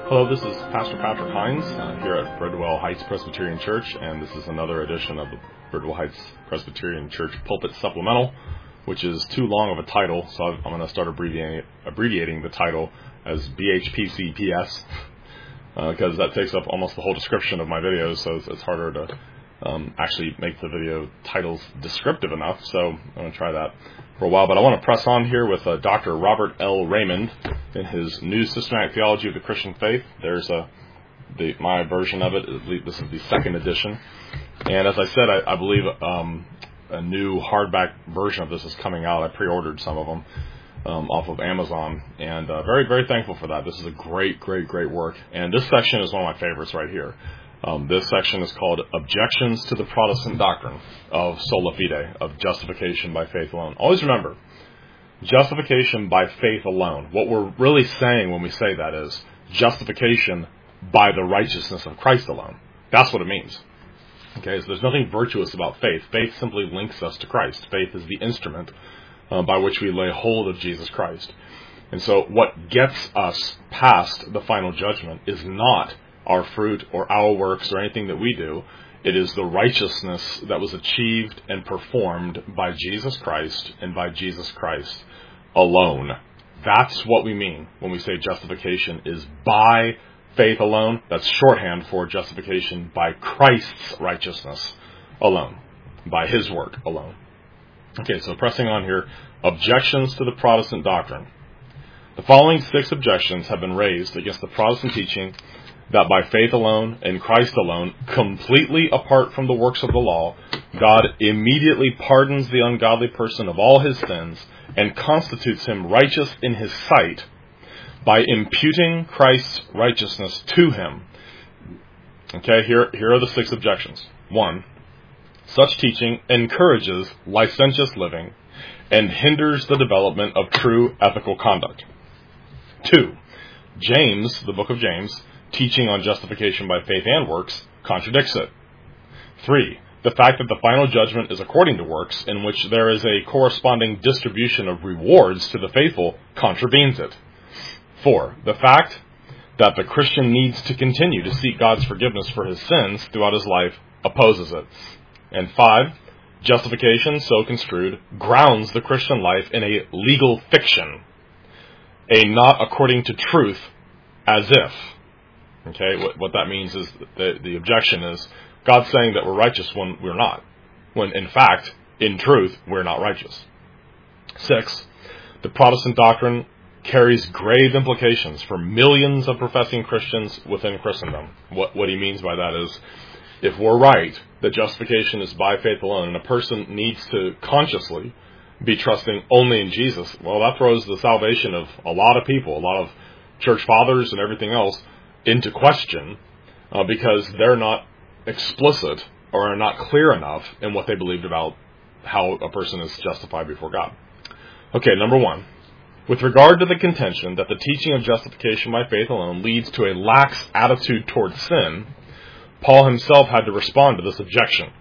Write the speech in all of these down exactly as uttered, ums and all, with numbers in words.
Hello, this is Pastor Patrick Hines uh, here at Bridwell Heights Presbyterian Church, and this is another edition of the Bridwell Heights Presbyterian Church Pulpit Supplemental, which is too long of a title, so I'm going to start abbreviating, abbreviating the title as B H P C P S, because uh, that takes up almost the whole description of my videos, so it's, it's harder to um, actually make the video titles descriptive enough, so I'm going to try that for a while. But I want to press on here with uh, Doctor Robert L. Raymond in his New Systematic Theology of the Christian Faith. There's a the, my version of it. This is the second edition. And as I said, I, I believe um, a new hardback version of this is coming out. I pre-ordered some of them um, off of Amazon, and uh, very, very thankful for that. This is a great, great, great work. And this section is one of my favorites right here. Um, this section is called Objections to the Protestant Doctrine of Sola Fide, of justification by faith alone. Always remember, justification by faith alone. What we're really saying when we say that is justification by the righteousness of Christ alone. That's what it means. Okay, so there's nothing virtuous about faith. Faith simply links us to Christ. Faith is the instrument uh, by which we lay hold of Jesus Christ. And so what gets us past the final judgment is not our fruit or our works or anything that we do. It is the righteousness that was achieved and performed by Jesus Christ and by Jesus Christ alone. That's what we mean when we say justification is by faith alone. That's shorthand for justification by Christ's righteousness alone, by his work alone. Okay, so pressing on here, objections to the Protestant doctrine. The following six objections have been raised against the Protestant teaching that by faith alone and Christ alone, completely apart from the works of the law, God immediately pardons the ungodly person of all his sins and constitutes him righteous in his sight by imputing Christ's righteousness to him. Okay, here, here are the six objections. One, such teaching encourages licentious living and hinders the development of true ethical conduct. Two, James, the book of James, teaching on justification by faith and works, contradicts it. Three, the fact that the final judgment is according to works, in which there is a corresponding distribution of rewards to the faithful, contravenes it. Four, the fact that the Christian needs to continue to seek God's forgiveness for his sins throughout his life opposes it. And five, justification, so construed, grounds the Christian life in a legal fiction, a not according to truth, as if. Okay, what, what that means is the, the objection is God's saying that we're righteous when we're not, when in fact, in truth, we're not righteous. Six, the Protestant doctrine carries grave implications for millions of professing Christians within Christendom. What, what he means by that is, if we're right that justification is by faith alone, and a person needs to consciously be trusting only in Jesus, well, that throws the salvation of a lot of people, a lot of church fathers and everything else, into question uh, because they're not explicit or are not clear enough in what they believed about how a person is justified before God. Okay, number one. With regard to the contention that the teaching of justification by faith alone leads to a lax attitude towards sin, Paul himself had to respond to this objection.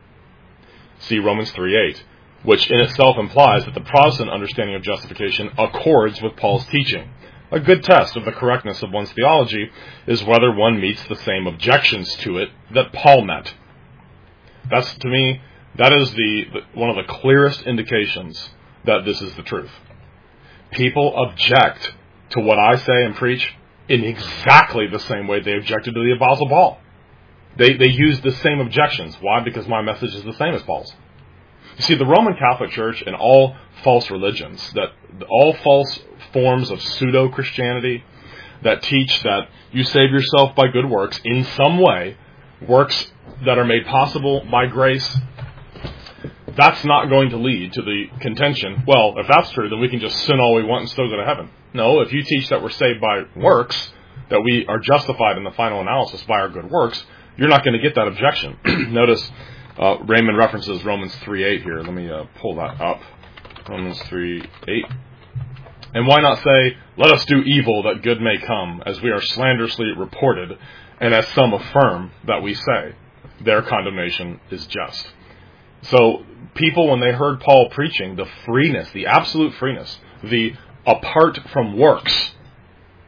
See Romans three eight, which in itself implies that the Protestant understanding of justification accords with Paul's teaching. A good test of the correctness of one's theology is whether one meets the same objections to it that Paul met. That's, to me, that is the, the one of the clearest indications that this is the truth. People object to what I say and preach in exactly the same way they objected to the Apostle Paul. They, they use the same objections. Why? Because my message is the same as Paul's. You see, the Roman Catholic Church and all false religions, that all false forms of pseudo-Christianity that teach that you save yourself by good works in some way, works that are made possible by grace, that's not going to lead to the contention, well, if that's true, then we can just sin all we want and still go to heaven. No, if you teach that we're saved by works, that we are justified in the final analysis by our good works, you're not going to get that objection. Notice Uh, Raymond references Romans three eight here. Let me uh, pull that up. Romans three eight. And why not say, let us do evil that good may come, as we are slanderously reported, and as some affirm that we say, their condemnation is just. So people, when they heard Paul preaching the freeness, the absolute freeness, the apart from works,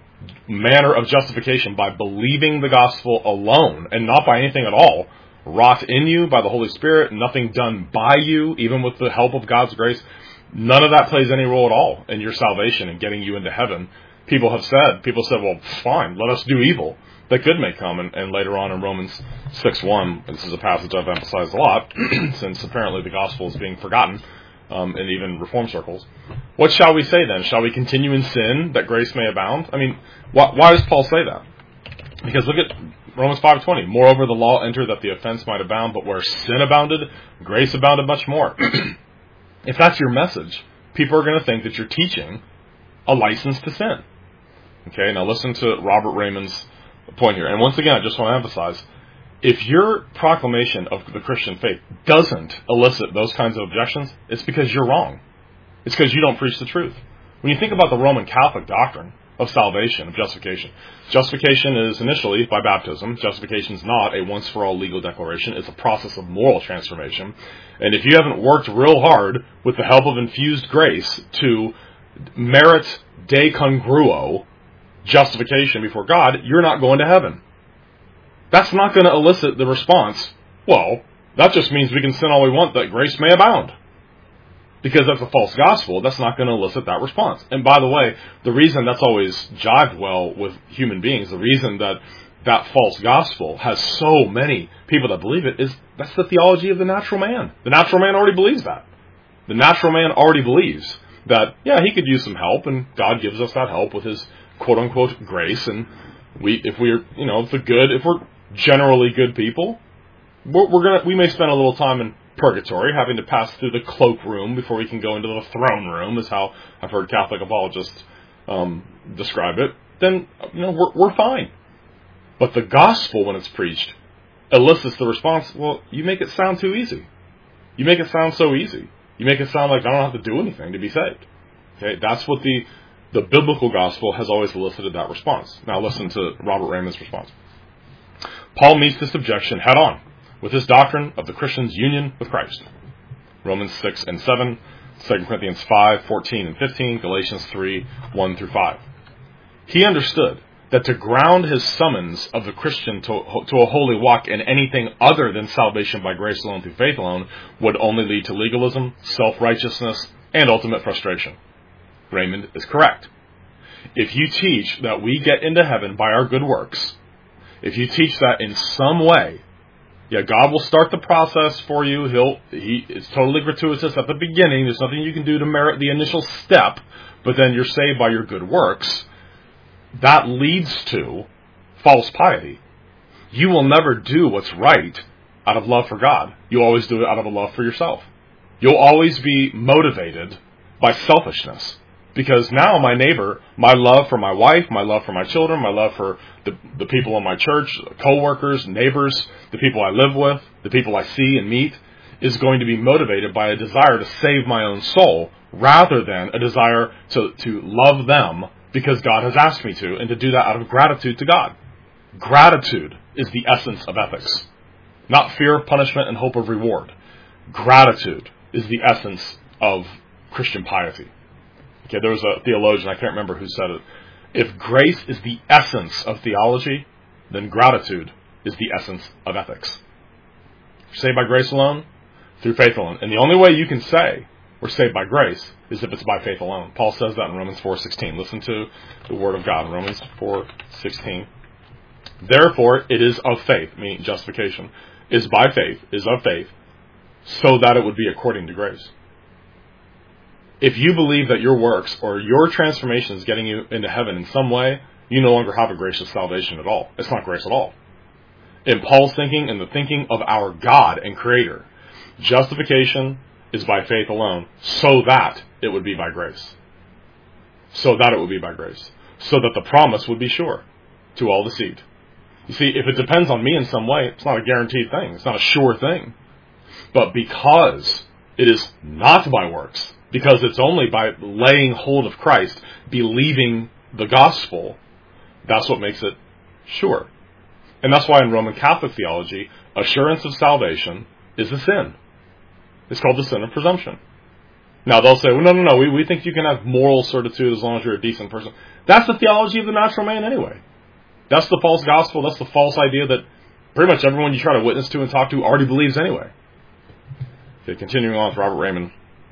manner of justification by believing the gospel alone and not by anything at all, wrought in you by the Holy Spirit, nothing done by you, even with the help of God's grace, none of that plays any role at all in your salvation and getting you into heaven. People have said, people said, well, fine, let us do evil that good may come. And, and later on in Romans six one, this is a passage I've emphasized a lot, since apparently the gospel is being forgotten um, in even reform circles. What shall we say then? Shall we continue in sin that grace may abound? I mean, why, why does Paul say that? Because look at Romans five twenty. Moreover, the law entered that the offense might abound, but where sin abounded, grace abounded much more. If that's your message, people are going to think that you're teaching a license to sin. Okay, now listen to Robert Raymond's point here. And once again, I just want to emphasize, if your proclamation of the Christian faith doesn't elicit those kinds of objections, it's because you're wrong. It's because you don't preach the truth. When you think about the Roman Catholic doctrine of salvation, of justification, justification is initially by baptism. Justification is not a once-for-all legal declaration. It's a process of moral transformation. And if you haven't worked real hard with the help of infused grace to merit de congruo justification before God, you're not going to heaven. That's not going to elicit the response, well, that just means we can sin all we want, that grace may abound. Because that's a false gospel, that's not going to elicit that response. And by the way, the reason that's always jived well with human beings, the reason that that false gospel has so many people that believe it, is that's the theology of the natural man. The natural man already believes that. The natural man already believes that, yeah, he could use some help, and God gives us that help with his quote-unquote grace, and we, if we're, you know, if the good, if we're generally good people, we're, we're gonna, we may spend a little time in purgatory, having to pass through the cloakroom before we can go into the throne room, is how I've heard Catholic apologists um, describe it. Then, you know, we're, we're fine. But the gospel, when it's preached, elicits the response, well, you make it sound too easy. You make it sound so easy. You make it sound like I don't have to do anything to be saved. Okay, that's what the The biblical gospel has always elicited that response. Now listen to Robert Raymond's response. Paul meets this objection head on with his doctrine of the Christian's union with Christ. Romans six and seven, Second Corinthians five, fourteen and fifteen, Galatians three, one through five. He understood that to ground his summons of the Christian to, to a holy walk in anything other than salvation by grace alone through faith alone would only lead to legalism, self-righteousness, and ultimate frustration. Raymond is correct. If you teach that we get into heaven by our good works, if you teach that in some way, yeah, God will start the process for you. He'll, he, it's totally gratuitous at the beginning. There's nothing you can do to merit the initial step, but then you're saved by your good works. That leads to false piety. You will never do what's right out of love for God. You always do it out of a love for yourself. You'll always be motivated by selfishness. Because now my neighbor, my love for my wife, my love for my children, my love for the, the people in my church, co-workers, neighbors, the people I live with, the people I see and meet, is going to be motivated by a desire to save my own soul rather than a desire to, to love them because God has asked me to, and to do that out of gratitude to God. Gratitude is the essence of ethics. Not fear of punishment and hope of reward. Gratitude is the essence of Christian piety. Okay, there was a theologian, I can't remember who said it. If grace is the essence of theology, then gratitude is the essence of ethics. Saved by grace alone, through faith alone. And the only way you can say we're saved by grace is if it's by faith alone. Paul says that in Romans four sixteen. Listen to the word of God in Romans four sixteen. Therefore, it is of faith, meaning justification, is by faith, is of faith, so that it would be according to grace. If you believe that your works or your transformation is getting you into heaven in some way, you no longer have a gracious salvation at all. It's not grace at all. In Paul's thinking and the thinking of our God and Creator, justification is by faith alone, so that it would be by grace. So that it would be by grace. So that the promise would be sure to all the seed. You see, if it depends on me in some way, it's not a guaranteed thing. It's not a sure thing. But because it is not by works, because it's only by laying hold of Christ, believing the gospel, that's what makes it sure. And that's why in Roman Catholic theology, assurance of salvation is a sin. It's called the sin of presumption. Now, they'll say, well, no, no, no, we, we think you can have moral certitude as long as you're a decent person. That's the theology of the natural man anyway. That's the false gospel. That's the false idea that pretty much everyone you try to witness to and talk to already believes anyway. Okay, continuing on with Robert Raymond.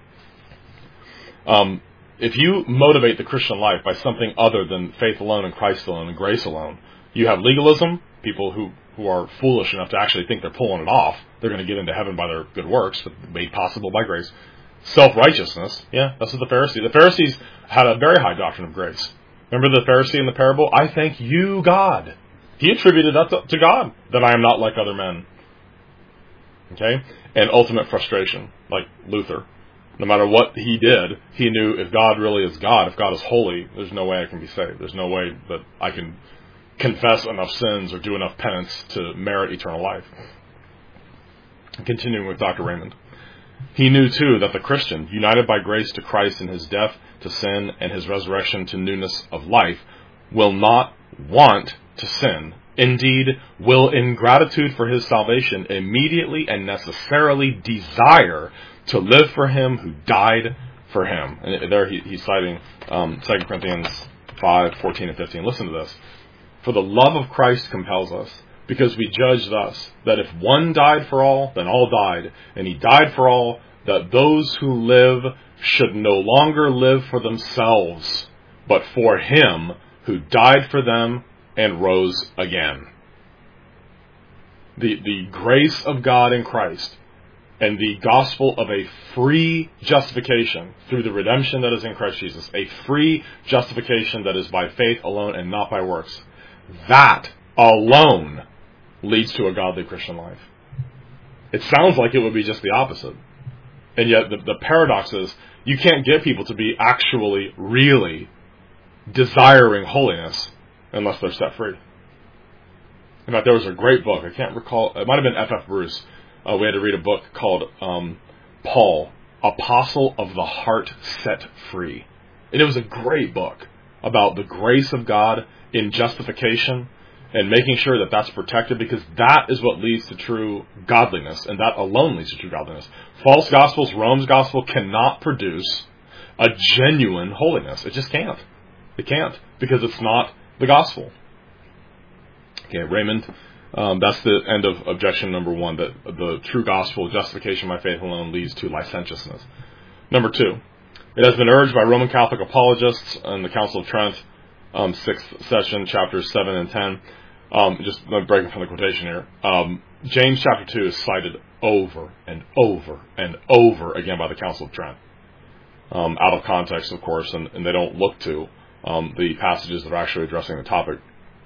Um, if you motivate the Christian life by something other than faith alone and Christ alone and grace alone, you have legalism, people who, who are foolish enough to actually think they're pulling it off. They're going to get into heaven by their good works, made possible by grace. Self-righteousness, yeah, that's what the Pharisees. The Pharisees had a very high doctrine of grace. Remember the Pharisee in the parable? I thank you, God. He attributed that to, to God, that I am not like other men. Okay? And ultimate frustration, like Luther. No matter what he did, he knew if God really is God, if God is holy, there's no way I can be saved. There's no way that I can confess enough sins or do enough penance to merit eternal life. Continuing with Doctor Raymond. He knew, too, that the Christian, united by grace to Christ in his death to sin and his resurrection to newness of life, will not want to sin. Indeed, will in gratitude for his salvation immediately and necessarily desire to live for him who died for him. And there he, he's citing um, Second Corinthians five, fourteen and fifteen. Listen to this. For the love of Christ compels us, because we judge thus, that if one died for all, then all died, and he died for all, that those who live should no longer live for themselves, but for him who died for them and rose again. The, the grace of God in Christ and the gospel of a free justification through the redemption that is in Christ Jesus, a free justification that is by faith alone and not by works, that alone leads to a godly Christian life. It sounds like it would be just the opposite. And yet the, the paradox is you can't get people to be actually, really desiring holiness unless they're set free. In fact, there was a great book. I can't recall. It might have been F F Bruce. Uh, we had to read a book called um, Paul, Apostle of the Heart Set Free. And it was a great book about the grace of God in justification and making sure that that's protected, because that is what leads to true godliness, and that alone leads to true godliness. False gospels, Rome's gospel, cannot produce a genuine holiness. It just can't. It can't, because it's not the gospel. Okay, Raymond, um, that's the end of objection number one, that the true gospel, justification by faith alone, leads to licentiousness. Number two, it has been urged by Roman Catholic apologists in the Council of Trent, um, sixth session, chapters seven and ten. Um, just I'm breaking from the quotation here. Um, James chapter two is cited over and over and over again by the Council of Trent. Um, out of context, of course, and, and they don't look to um, the passages that are actually addressing the topic.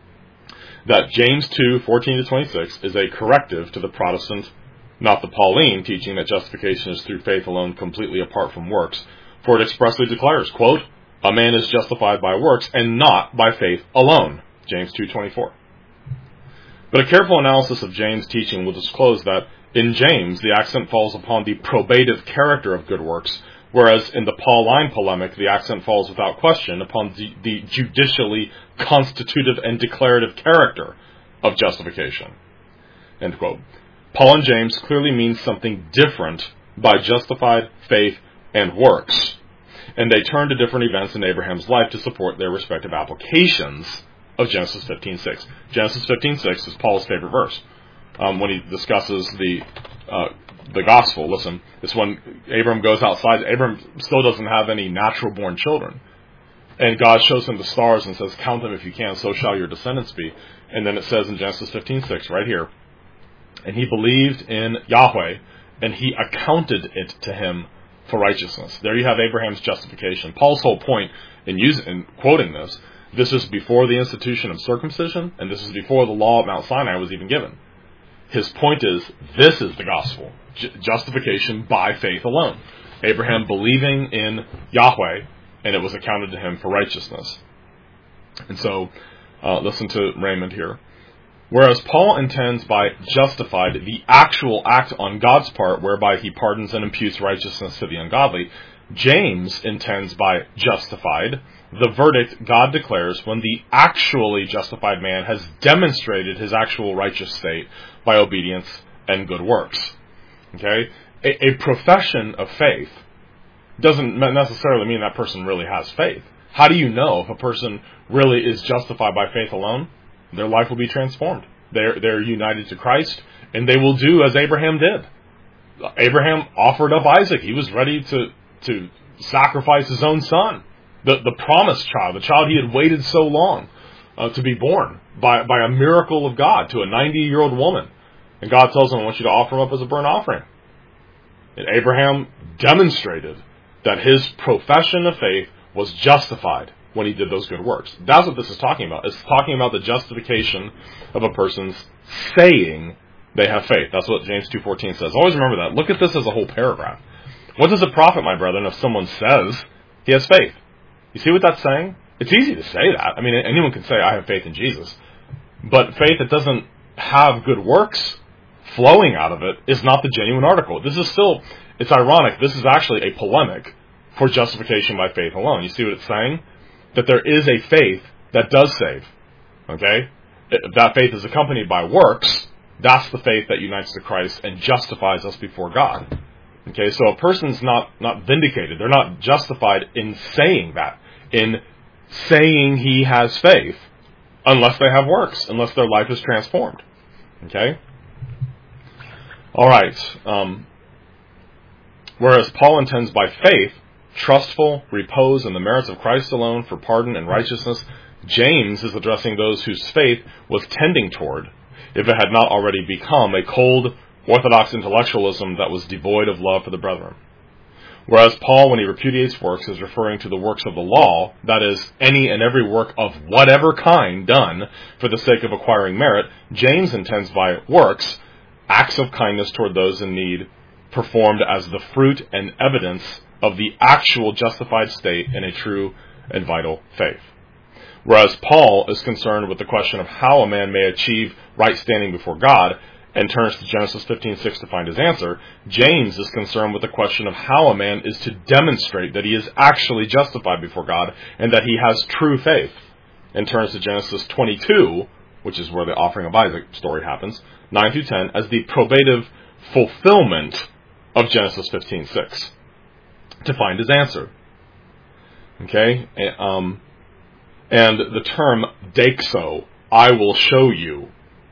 That James two, fourteen to twenty-six is a corrective to the Protestant, not the Pauline, teaching that justification is through faith alone, completely apart from works. For it expressly declares, quote, a man is justified by works and not by faith alone. James two twenty-four. But a careful analysis of James' teaching will disclose that in James, the accent falls upon the probative character of good works, whereas in the Pauline polemic, the accent falls without question upon the, the judicially constitutive and declarative character of justification. End quote. Paul and James clearly mean something different by justified faith and works, and they turn to different events in Abraham's life to support their respective applications of Genesis fifteen six. Genesis fifteen six is Paul's favorite verse. Um, when he discusses the uh, the gospel, listen, it's when Abram goes outside. Abram still doesn't have any natural-born children. And God shows him the stars and says, count them if you can, so shall your descendants be. And then it says in Genesis fifteen six, right here, and he believed in Yahweh, and he accounted it to him for righteousness. There you have Abraham's justification. Paul's whole point in, using, in quoting this, this is before the institution of circumcision, and this is before the law of Mount Sinai was even given. His point is, this is the gospel, J- justification by faith alone. Abraham believing in Yahweh, and it was accounted to him for righteousness. And so, uh, listen to Raymond here. Whereas Paul intends by justified the actual act on God's part whereby he pardons and imputes righteousness to the ungodly, James intends by justified the verdict God declares when the actually justified man has demonstrated his actual righteous state by obedience and good works. Okay? A, a profession of faith doesn't necessarily mean that person really has faith. How do you know if a person really is justified by faith alone? Their life will be transformed. They're, they're united to Christ, and they will do as Abraham did. Abraham offered up Isaac. He was ready to, to sacrifice his own son, the, the promised child, the child he had waited so long uh, to be born by, by a miracle of God to a ninety-year-old woman. And God tells him, I want you to offer him up as a burnt offering. And Abraham demonstrated that his profession of faith was justified when he did those good works. That's what this is talking about. It's talking about the justification of a person's saying they have faith. That's what James two fourteen says. Always remember that. Look at this as a whole paragraph. What does it profit, my brethren, if someone says he has faith? You see what that's saying? It's easy to say that. I mean, anyone can say, I have faith in Jesus. But faith that doesn't have good works flowing out of it is not the genuine article. This is still, it's ironic, this is actually a polemic for justification by faith alone. You see what it's saying? That there is a faith that does save. Okay? If that faith is accompanied by works, that's the faith that unites to Christ and justifies us before God. Okay, so a person's not, not vindicated. They're not justified in saying that, in saying he has faith, unless they have works, unless their life is transformed. Okay? All right. Um, whereas Paul intends by faith trustful repose in the merits of Christ alone for pardon and righteousness, James is addressing those whose faith was tending toward, if it had not already become, a cold, orthodox intellectualism that was devoid of love for the brethren. Whereas Paul, when he repudiates works, is referring to the works of the law, that is, any and every work of whatever kind done for the sake of acquiring merit, James intends by works acts of kindness toward those in need, performed as the fruit and evidence of the actual justified state in a true and vital faith. Whereas Paul is concerned with the question of how a man may achieve right standing before God, and turns to Genesis fifteen six to find his answer, James is concerned with the question of how a man is to demonstrate that he is actually justified before God and that he has true faith, and turns to Genesis twenty-two, which is where the offering of Isaac story happens, nine through ten, as the probative fulfillment of Genesis fifteen six, to find his answer. Okay? Um, and the term dexo, I will show you,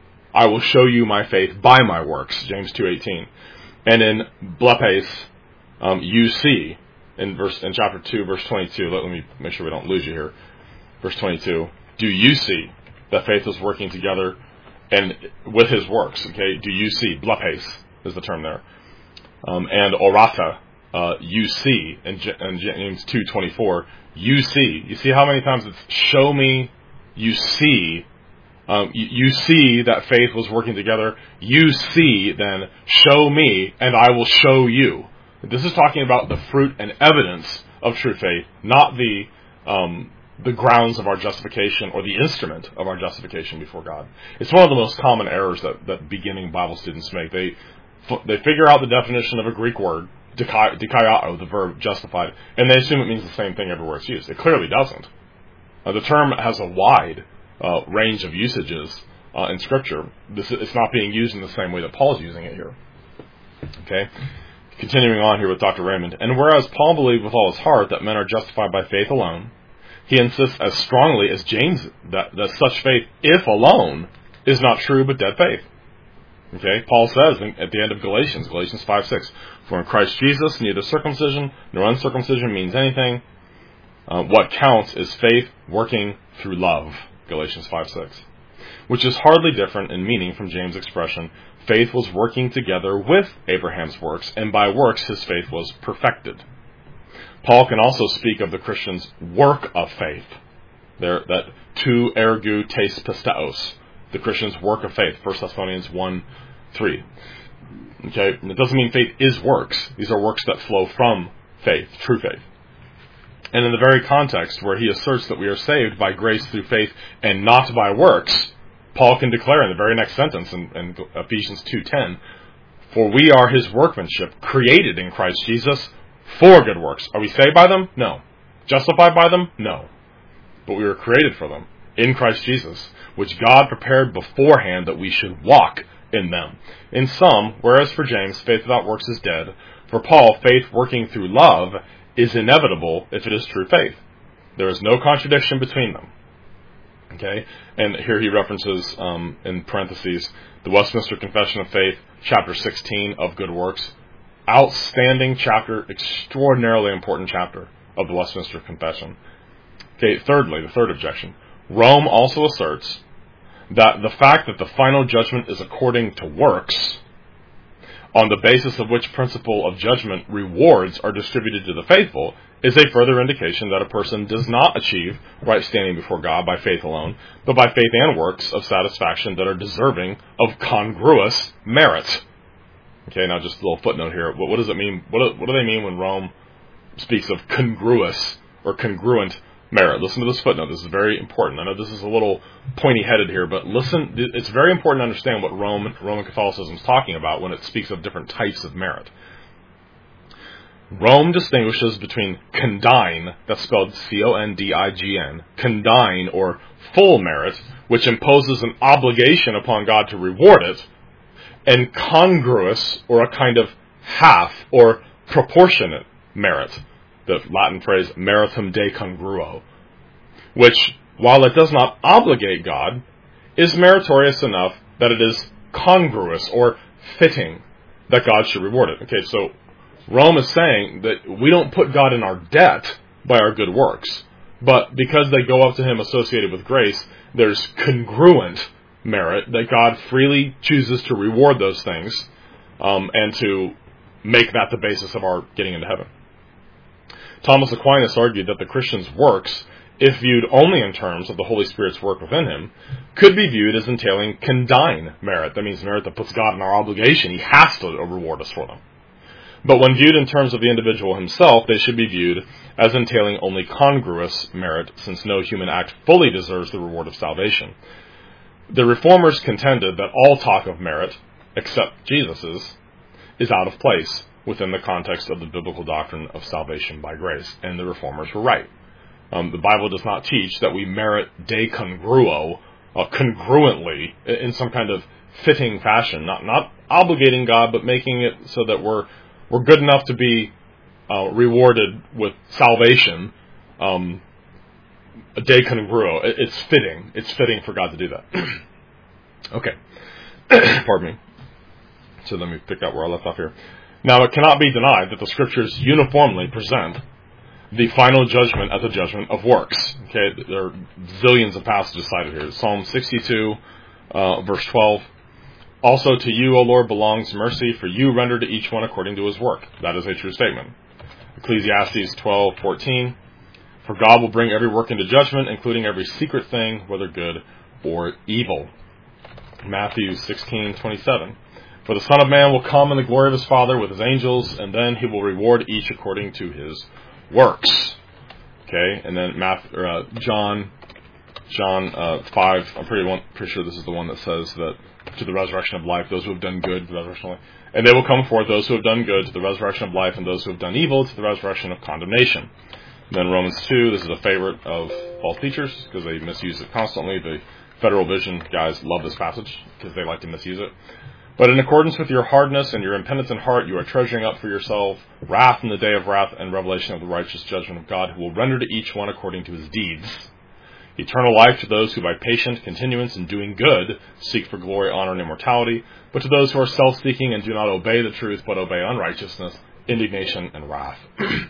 I will show you my faith by my works, James two eighteen. And in blepes, um, you see, in verse in chapter two, verse twenty-two, let, let me make sure we don't lose you here. Verse twenty-two, do you see that faith is working together and with his works? Okay, do you see, blepes is the term there. Um, and orata, uh, you see, in, J- in James two twenty-four, you see. You see how many times it's show me, you see. Um, you, you see that faith was working together. You see, then, show me, and I will show you. This is talking about the fruit and evidence of true faith, not the um, the grounds of our justification or the instrument of our justification before God. It's one of the most common errors that, that beginning Bible students make. They they figure out the definition of a Greek word, dikaiao, the verb justified, and they assume it means the same thing everywhere it's used. It clearly doesn't. Uh, the term has a wide Uh, range of usages uh, in Scripture. This, it's not being used in the same way that Paul's using it here. Okay? Continuing on here with Doctor Raymond. And whereas Paul believed with all his heart that men are justified by faith alone, he insists as strongly as James that, that such faith, if alone, is not true but dead faith. Okay? Paul says in, at the end of Galatians, Galatians five six, for in Christ Jesus neither circumcision nor uncircumcision means anything. Uh, what counts is faith working through love. Galatians five six, which is hardly different in meaning from James' expression, faith was working together with Abraham's works, and by works his faith was perfected. Paul can also speak of the Christian's work of faith, there, that tu ergu tes pisteos, the Christian's work of faith, First Thessalonians one three. Okay, and it doesn't mean faith is works. These are works that flow from faith, true faith. And in the very context where he asserts that we are saved by grace through faith and not by works, Paul can declare in the very next sentence in, in Ephesians two ten, for we are his workmanship, created in Christ Jesus for good works. Are we saved by them? No. Justified by them? No. But we were created for them in Christ Jesus, which God prepared beforehand that we should walk in them. In sum, whereas for James, faith without works is dead, for Paul, faith working through love is inevitable if it is true faith. There is no contradiction between them. Okay? And here he references, um, in parentheses, the Westminster Confession of Faith, chapter sixteen of Good Works. Outstanding chapter, extraordinarily important chapter of the Westminster Confession. Okay, thirdly, the third objection. Rome also asserts that the fact that the final judgment is according to works, on the basis of which principle of judgment rewards are distributed to the faithful, is a further indication that a person does not achieve right standing before God by faith alone, but by faith and works of satisfaction that are deserving of congruous merit. Okay, now just a little footnote here. What, what does it mean? What, what do they mean when Rome speaks of congruous or congruent merit? Listen to this footnote. This is very important. I know this is a little pointy-headed here, but listen. It's very important to understand what Rome, Roman Catholicism is talking about when it speaks of different types of merit. Rome distinguishes between condign, that's spelled C O N D I G N, condign or full merit, which imposes an obligation upon God to reward it, and congruous, or a kind of half or proportionate merit, the Latin phrase meritum de congruo, which, while it does not obligate God, is meritorious enough that it is congruous or fitting that God should reward it. Okay, so Rome is saying that we don't put God in our debt by our good works, but because they go up to him associated with grace, there's congruent merit that God freely chooses to reward those things, um, and to make that the basis of our getting into heaven. Thomas Aquinas argued that the Christian's works, if viewed only in terms of the Holy Spirit's work within him, could be viewed as entailing condign merit. That means merit that puts God in our obligation. He has to reward us for them. But when viewed in terms of the individual himself, they should be viewed as entailing only congruous merit, since no human act fully deserves the reward of salvation. The Reformers contended that all talk of merit, except Jesus's, is out of place within the context of the biblical doctrine of salvation by grace, and the Reformers were right. Um, the Bible does not teach that we merit de congruo, uh, congruently, in some kind of fitting fashion, not not obligating God, but making it so that we're we're good enough to be uh, rewarded with salvation. Um, de congruo, it, it's fitting. It's fitting for God to do that. Okay, pardon me. So let me pick up where I left off here. Now, it cannot be denied that the Scriptures uniformly present the final judgment as a judgment of works. Okay, there are zillions of passages cited here. Psalm sixty-two, uh, verse twelve. Also to you, O Lord, belongs mercy, for you render to each one according to his work. That is a true statement. Ecclesiastes twelve fourteen. For God will bring every work into judgment, including every secret thing, whether good or evil. Matthew sixteen twenty-seven. For the Son of Man will come in the glory of his Father with his angels, and then he will reward each according to his works. Okay, and then Matthew, uh, John, John uh, five. I'm pretty one, pretty sure this is the one that says that to the resurrection of life, those who have done good to the resurrection of life, and they will come forth, those who have done good to the resurrection of life, and those who have done evil to the resurrection of condemnation. And then Romans two. This is a favorite of false teachers because they misuse it constantly. The Federal Vision guys love this passage because they like to misuse it. But in accordance with your hardness and your impenitent heart, you are treasuring up for yourself wrath in the day of wrath and revelation of the righteous judgment of God, who will render to each one according to his deeds. Eternal life to those who by patient continuance in doing good seek for glory, honor, and immortality, but to those who are self-seeking and do not obey the truth but obey unrighteousness, indignation, and wrath.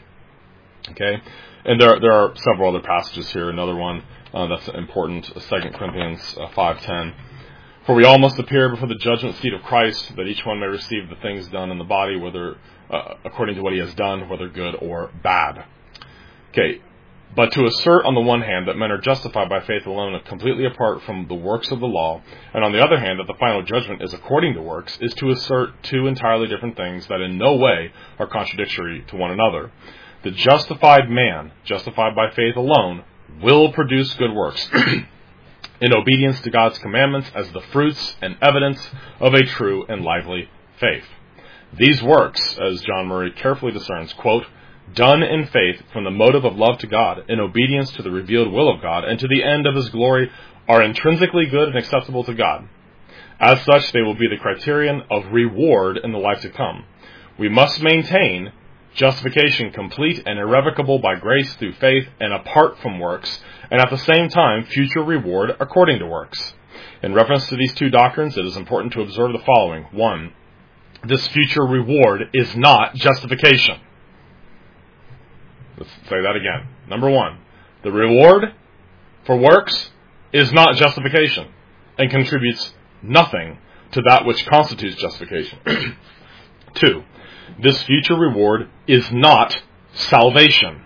Okay? And there, there are several other passages here. Another one uh, that's important, Second Corinthians uh, five ten. For we all must appear before the judgment seat of Christ, that each one may receive the things done in the body, whether uh, according to what he has done, whether good or bad. Okay, but to assert on the one hand that men are justified by faith alone, completely apart from the works of the law, and on the other hand that the final judgment is according to works, is to assert two entirely different things that in no way are contradictory to one another. The justified man, justified by faith alone, will produce good works in obedience to God's commandments as the fruits and evidence of a true and lively faith. These works, as John Murray carefully discerns, quote, done in faith from the motive of love to God, in obedience to the revealed will of God, and to the end of his glory, are intrinsically good and acceptable to God. As such, they will be the criterion of reward in the life to come. We must maintain, justification complete and irrevocable by grace through faith and apart from works, and at the same time future reward according to works. In reference to these two doctrines, it is important to observe the following. One, this future reward is not justification. Let's say that again. Number one, the reward for works is not justification and contributes nothing to that which constitutes justification. Two, this future reward is not salvation.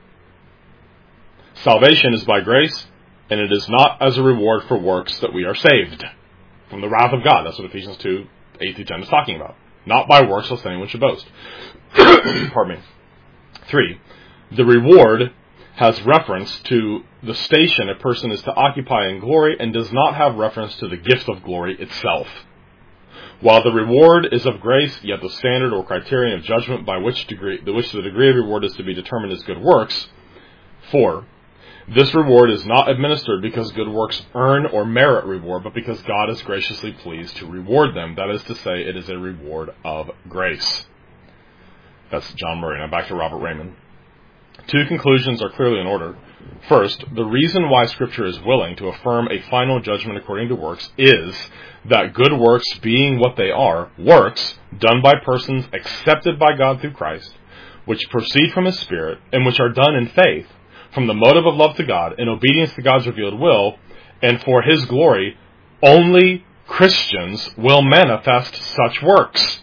Salvation is by grace, and it is not as a reward for works that we are saved from the wrath of God. That's what Ephesians two, eight through ten is talking about. Not by works, lest anyone should boast. Pardon me. Three, the reward has reference to the station a person is to occupy in glory and does not have reference to the gift of glory itself. While the reward is of grace, yet the standard or criterion of judgment by which degree, the which the degree of reward is to be determined is good works. Four, this reward is not administered because good works earn or merit reward, but because God is graciously pleased to reward them. That is to say, it is a reward of grace. That's John Murray. Now back to Robert Raymond. Two conclusions are clearly in order. First, the reason why Scripture is willing to affirm a final judgment according to works is that good works, being what they are, works done by persons accepted by God through Christ, which proceed from His Spirit, and which are done in faith, from the motive of love to God, in obedience to God's revealed will, and for His glory, only Christians will manifest such works.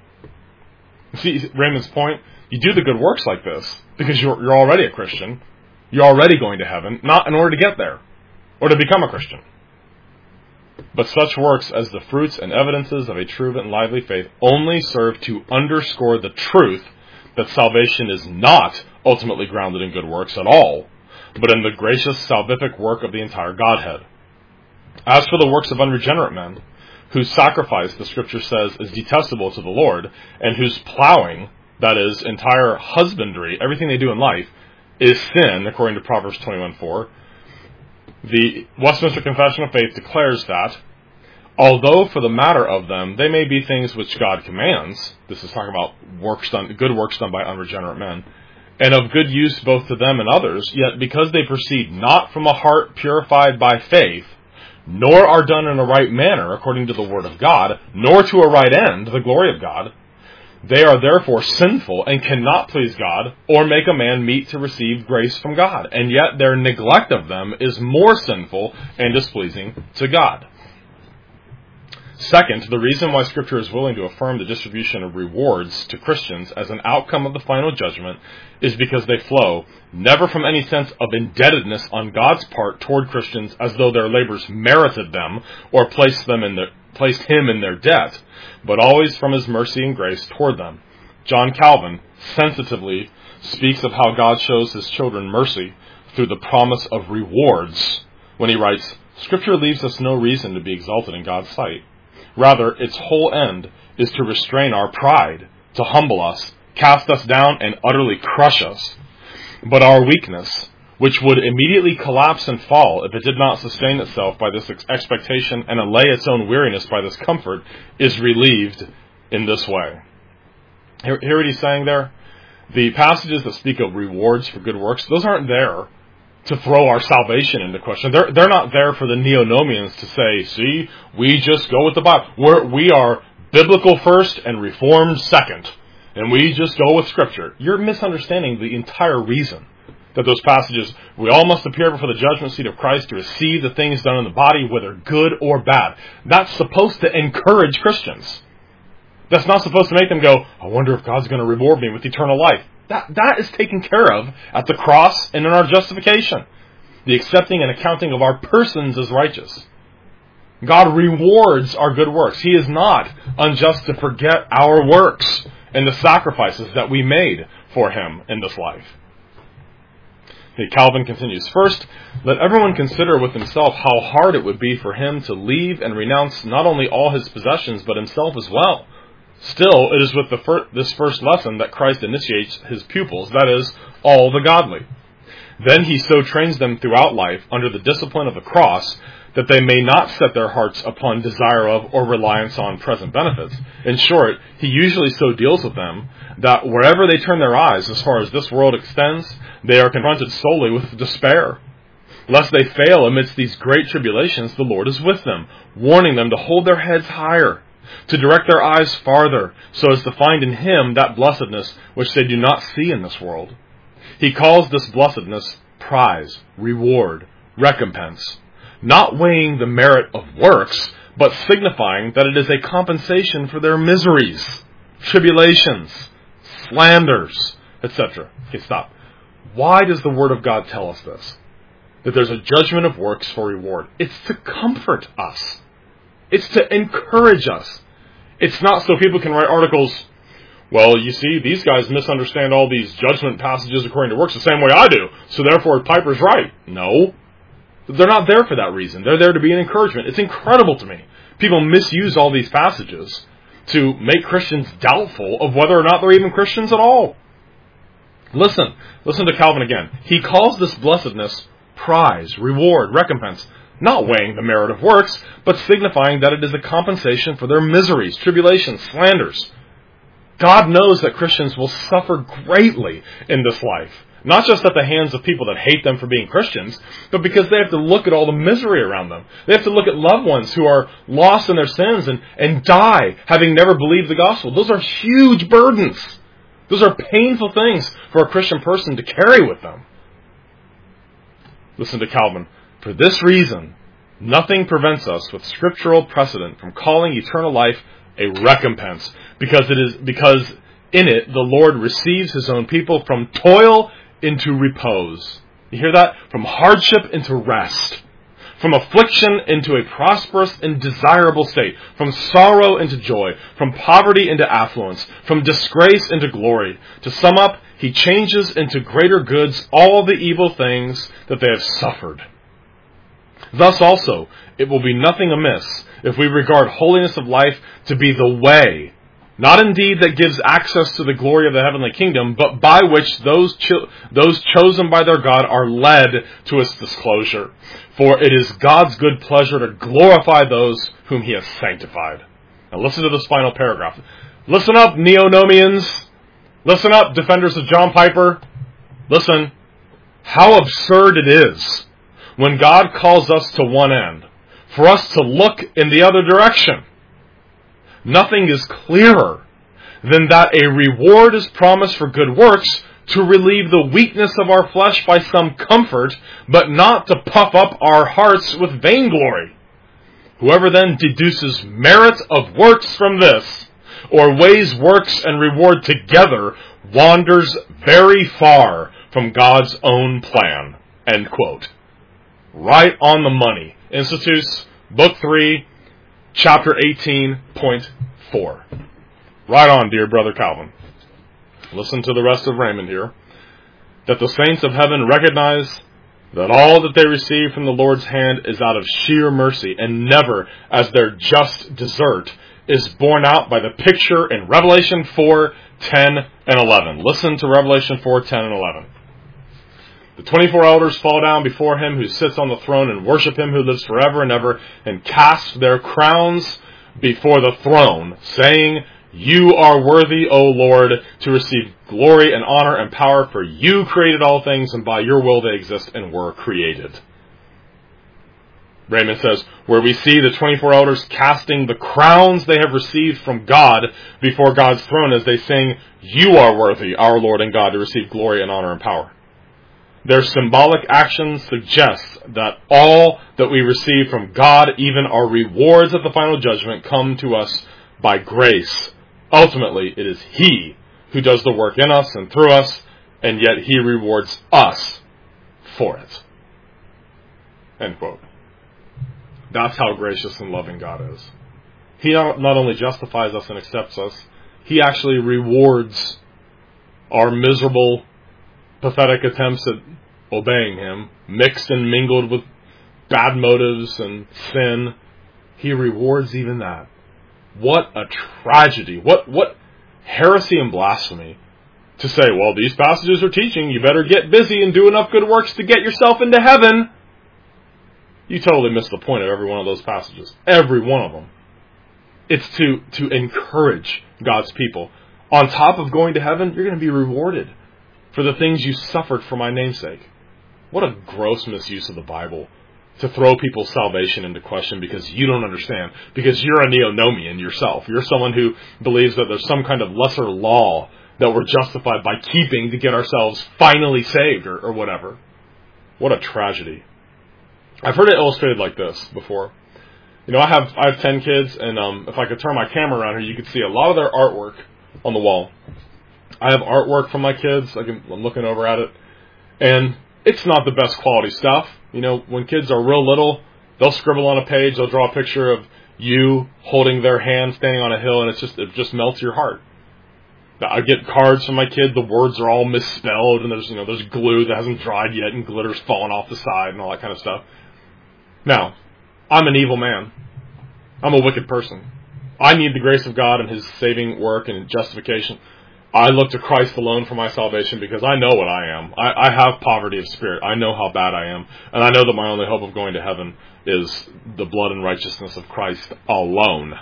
See Raymond's point? You do the good works like this because you're, you're already a Christian. You're already going to heaven, not in order to get there or to become a Christian. But such works as the fruits and evidences of a true and lively faith only serve to underscore the truth that salvation is not ultimately grounded in good works at all, but in the gracious salvific work of the entire Godhead. As for the works of unregenerate men, whose sacrifice, the Scripture says, is detestable to the Lord, and whose plowing, that is, entire husbandry, everything they do in life, is sin, according to Proverbs twenty-one four, the Westminster Confession of Faith declares that, although for the matter of them they may be things which God commands, this is talking about works done, good works done by unregenerate men, and of good use both to them and others, yet because they proceed not from a heart purified by faith, nor are done in a right manner according to the word of God, nor to a right end, the glory of God, they are therefore sinful and cannot please God or make a man meet to receive grace from God. And yet their neglect of them is more sinful and displeasing to God. Second, the reason why Scripture is willing to affirm the distribution of rewards to Christians as an outcome of the final judgment is because they flow never from any sense of indebtedness on God's part toward Christians as though their labors merited them or placed them in their, placed Him in their debt, but always from His mercy and grace toward them. John Calvin sensitively speaks of how God shows His children mercy through the promise of rewards when he writes, Scripture leaves us no reason to be exalted in God's sight. Rather, its whole end is to restrain our pride, to humble us, cast us down, and utterly crush us. But our weakness, which would immediately collapse and fall if it did not sustain itself by this expectation and allay its own weariness by this comfort, is relieved in this way. Hear, hear what he's saying there? The passages that speak of rewards for good works, those aren't there to throw our salvation into question. They're, they're not there for the neo-nomians to say, see, we just go with the Bible. We're, we are biblical first and reformed second. And we just go with Scripture. You're misunderstanding the entire reason that those passages, we all must appear before the judgment seat of Christ to receive the things done in the body, whether good or bad. That's supposed to encourage Christians. That's not supposed to make them go, I wonder if God's going to reward me with eternal life. That, that is taken care of at the cross and in our justification. The accepting and accounting of our persons as righteous. God rewards our good works. He is not unjust to forget our works and the sacrifices that we made for Him in this life. Okay, Calvin continues, First, let everyone consider with himself how hard it would be for him to leave and renounce not only all his possessions, but himself as well. Still, it is with the fir- this first lesson that Christ initiates His pupils, that is, all the godly. Then He so trains them throughout life under the discipline of the cross that they may not set their hearts upon desire of or reliance on present benefits. In short, he usually so deals with them that wherever they turn their eyes as far as this world extends, they are confronted solely with despair. Lest they fail amidst these great tribulations, the Lord is with them, warning them to hold their heads higher, to direct their eyes farther, so as to find in Him that blessedness which they do not see in this world. He calls this blessedness prize, reward, recompense, not weighing the merit of works, but signifying that it is a compensation for their miseries, tribulations, slanders, et cetera. Okay, stop. Why does the Word of God tell us this? That there's a judgment of works for reward. It's to comfort us. It's to encourage us. It's not so people can write articles, well, you see, these guys misunderstand all these judgment passages according to works the same way I do, so therefore Piper's right. No. They're not there for that reason. They're there to be an encouragement. It's incredible to me. People misuse all these passages to make Christians doubtful of whether or not they're even Christians at all. Listen. Listen to Calvin again. He calls this blessedness prize, reward, recompense, not weighing the merit of works, but signifying that it is a compensation for their miseries, tribulations, slanders. God knows that Christians will suffer greatly in this life. Not just at the hands of people that hate them for being Christians, but because they have to look at all the misery around them. They have to look at loved ones who are lost in their sins and, and die having never believed the gospel. Those are huge burdens. Those are painful things for a Christian person to carry with them. Listen to Calvin. For this reason, nothing prevents us with scriptural precedent from calling eternal life a recompense, because it is because in it the Lord receives His own people from toil into repose. You hear that? From hardship into rest. From affliction into a prosperous and desirable state. From sorrow into joy. From poverty into affluence. From disgrace into glory. To sum up, He changes into greater goods all the evil things that they have suffered. Thus also, it will be nothing amiss if we regard holiness of life to be the way, not indeed that gives access to the glory of the heavenly kingdom, but by which those cho- those chosen by their God are led to its disclosure. For it is God's good pleasure to glorify those whom He has sanctified. Now listen to this final paragraph. Listen up, Neonomians. Listen up, defenders of John Piper. Listen. How absurd it is when God calls us to one end, for us to look in the other direction. Nothing is clearer than that a reward is promised for good works to relieve the weakness of our flesh by some comfort, but not to puff up our hearts with vainglory. Whoever then deduces merit of works from this, or weighs works and reward together, wanders very far from God's own plan. End quote. Right on the money. Institutes, Book three, Chapter eighteen point four. Right on, dear Brother Calvin. Listen to the rest of Raymond here. That the saints of heaven recognize that all that they receive from the Lord's hand is out of sheer mercy, and never as their just desert, is borne out by the picture in Revelation four, ten, and eleven. Listen to Revelation four, ten, and eleven. The twenty-four elders fall down before Him who sits on the throne and worship Him who lives forever and ever, and cast their crowns before the throne, saying, You are worthy, O Lord, to receive glory and honor and power, for You created all things, and by Your will they exist and were created. Raymond says, where we see the twenty-four elders casting the crowns they have received from God before God's throne as they sing, You are worthy, our Lord and God, to receive glory and honor and power. Their symbolic actions suggest that all that we receive from God, even our rewards at the final judgment, come to us by grace. Ultimately, it is He who does the work in us and through us, and yet He rewards us for it. End quote. That's how gracious and loving God is. He not only justifies us and accepts us, He actually rewards our miserable, pathetic attempts at obeying Him, mixed and mingled with bad motives and sin. He rewards even that. What a tragedy. What what heresy and blasphemy to say, well, these passages are teaching you better get busy and do enough good works to get yourself into heaven. You totally missed the point of every one of those passages. Every one of them. It's to, to encourage God's people. On top of going to heaven, you're going to be rewarded for the things you suffered for my namesake. What a gross misuse of the Bible to throw people's salvation into question because you don't understand, because you're a neo-nomian yourself. You're someone who believes that there's some kind of lesser law that we're justified by keeping to get ourselves finally saved or, or whatever. What a tragedy. I've heard it illustrated like this before. You know, I have I have ten kids, and um, if I could turn my camera around here, you could see a lot of their artwork on the wall. I have artwork from my kids. I can, I'm looking over at it, and it's not the best quality stuff. You know, when kids are real little, they'll scribble on a page, they'll draw a picture of you holding their hand standing on a hill, and it's just it just melts your heart. I get cards from my kid, the words are all misspelled, and there's you know there's glue that hasn't dried yet, and glitter's falling off the side, and all that kind of stuff. Now, I'm an evil man. I'm a wicked person. I need the grace of God and His saving work and justification. I look to Christ alone for my salvation because I know what I am. I, I have poverty of spirit. I know how bad I am. And I know that my only hope of going to heaven is the blood and righteousness of Christ alone.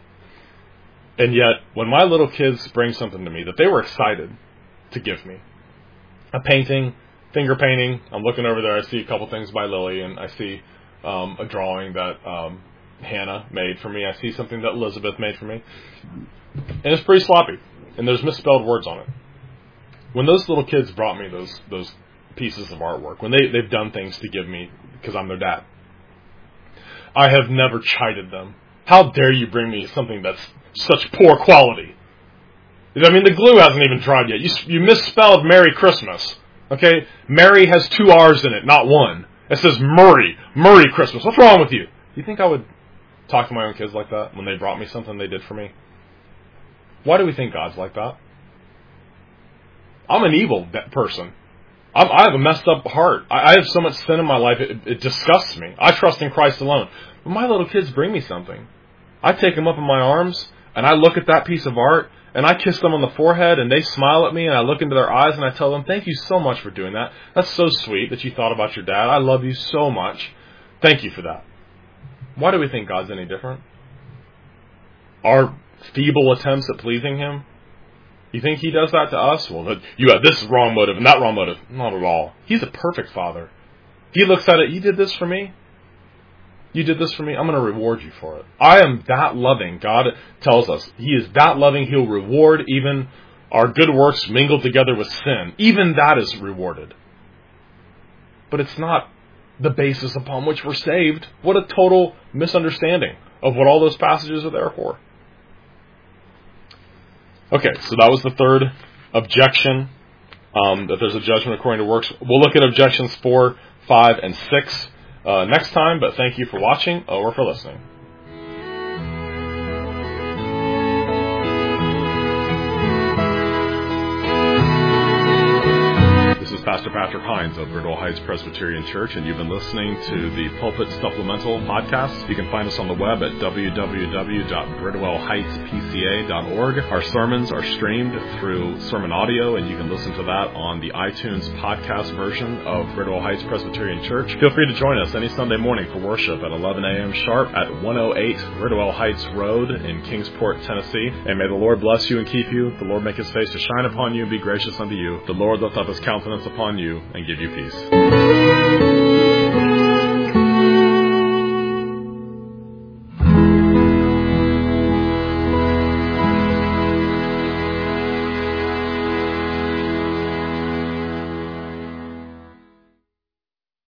And yet, when my little kids bring something to me that they were excited to give me, a painting, finger painting, I'm looking over there, I see a couple things by Lily, and I see um, a drawing that um, Hannah made for me. I see something that Elizabeth made for me. And it's pretty sloppy. And there's misspelled words on it. When those little kids brought me those those pieces of artwork, when they, they've done things to give me because I'm their dad, I have never chided them. How dare you bring me something that's such poor quality? I mean, the glue hasn't even dried yet. You, you misspelled Merry Christmas. Okay? Mary has two R's in it, not one. It says Murray. Murray Christmas. What's wrong with you? Do you think I would talk to my own kids like that when they brought me something they did for me? Why do we think God's like that? I'm an evil person. I'm, I have a messed up heart. I, I have so much sin in my life, it, it disgusts me. I trust in Christ alone. But my little kids bring me something. I take them up in my arms, and I look at that piece of art, and I kiss them on the forehead, and they smile at me, and I look into their eyes, and I tell them, thank you so much for doing that. That's so sweet that you thought about your dad. I love you so much. Thank you for that. Why do we think God's any different? Our feeble attempts at pleasing Him? You think He does that to us? Well, you have this wrong motive and that wrong motive. Not at all. He's a perfect Father. He looks at it, you did this for me? You did this for me? I'm going to reward you for it. I am that loving. God tells us He is that loving. He'll reward even our good works mingled together with sin. Even that is rewarded. But it's not the basis upon which we're saved. What a total misunderstanding of what all those passages are there for. Okay, so that was the third objection, um, that there's a judgment according to works. We'll look at objections four, five, and six uh, next time, but thank you for watching or for listening. This is Pastor Patrick Hines of Bridwell Heights Presbyterian Church, and you've been listening to the Pulpit Supplemental Podcast. You can find us on the web at w w w dot bridwell heights p c a dot org. Our sermons are streamed through Sermon Audio, and you can listen to that on the iTunes podcast version of Bridwell Heights Presbyterian Church. Feel free to join us any Sunday morning for worship at eleven a.m. sharp at one oh eight Bridwell Heights Road in Kingsport, Tennessee. And may the Lord bless you and keep you. The Lord make His face to shine upon you and be gracious unto you. The Lord lift up His countenance upon you and give you peace.